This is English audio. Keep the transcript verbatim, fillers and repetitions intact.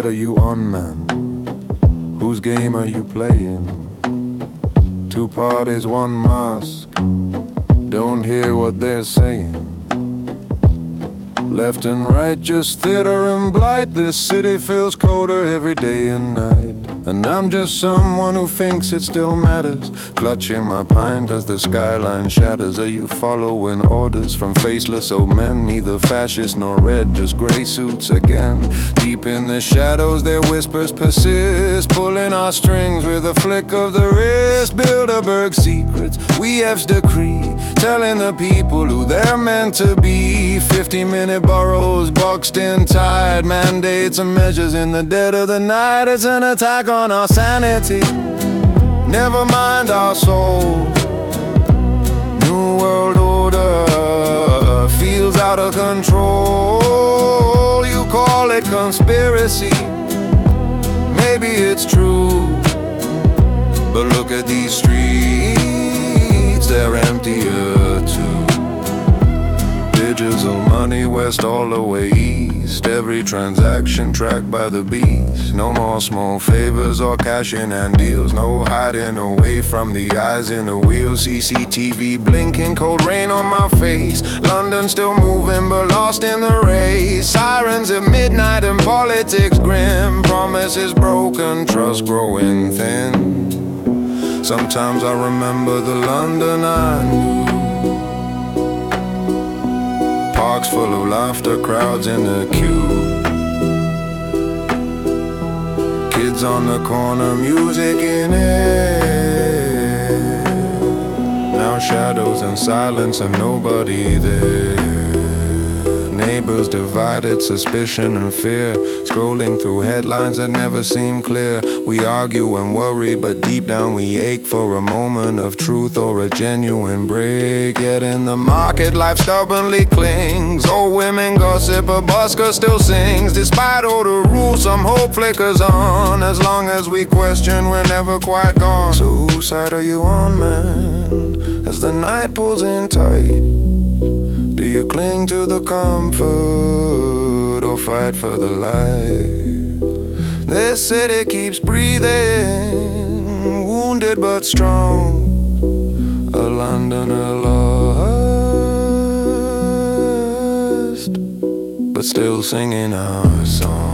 side are you on, man? Whose game are you playing? Two parties, one mask. Don't hear what they're saying. Left and right, just theater and blight. This city feels colder every day and night. And I'm just someone who thinks it still matters, clutching my pint as the skyline shatters. Are you following orders from faceless old men? Neither fascist nor red, just gray suits again. Deep in the shadows their whispers persist, pulling our strings with a flick of the wrist. Bilderberg secrets, we F's decree, telling the people who they're meant to be. Fifty minute boroughs, boxed in tide, mandates and measures in the dead of the night. It's an attack on our sanity, never mind our soul. New world order feels out of control. You call it conspiracy, maybe it's true, but look at these streets, they're emptier too. Digital money west all the way east, every transaction tracked by the beast. No more small favors or cash-in and deals, no hiding away from the eyes in the wheel. C C T V blinking, cold rain on my face. London still moving but lost in the race. Sirens at midnight and politics grim. Promises broken, trust growing thin. Sometimes I remember the London I knew. Parks full of laughter, crowds in the queue. Kids on the corner, music in air. Now shadows and silence and nobody there. Neighbors divided, suspicion and fear, scrolling through headlines that never seem clear. We argue and worry, but deep down we ache for a moment of truth or a genuine break. Yet in the market life stubbornly clings. Old women gossip, a busker still sings. Despite all the rules, some hope flickers on. As long as we question, we're never quite gone. So whose side are you on, man? As the night pulls in tight, do you cling to the comfort or fight for the light? This city keeps breathing, wounded but strong. A Londoner lost, but still singing our song.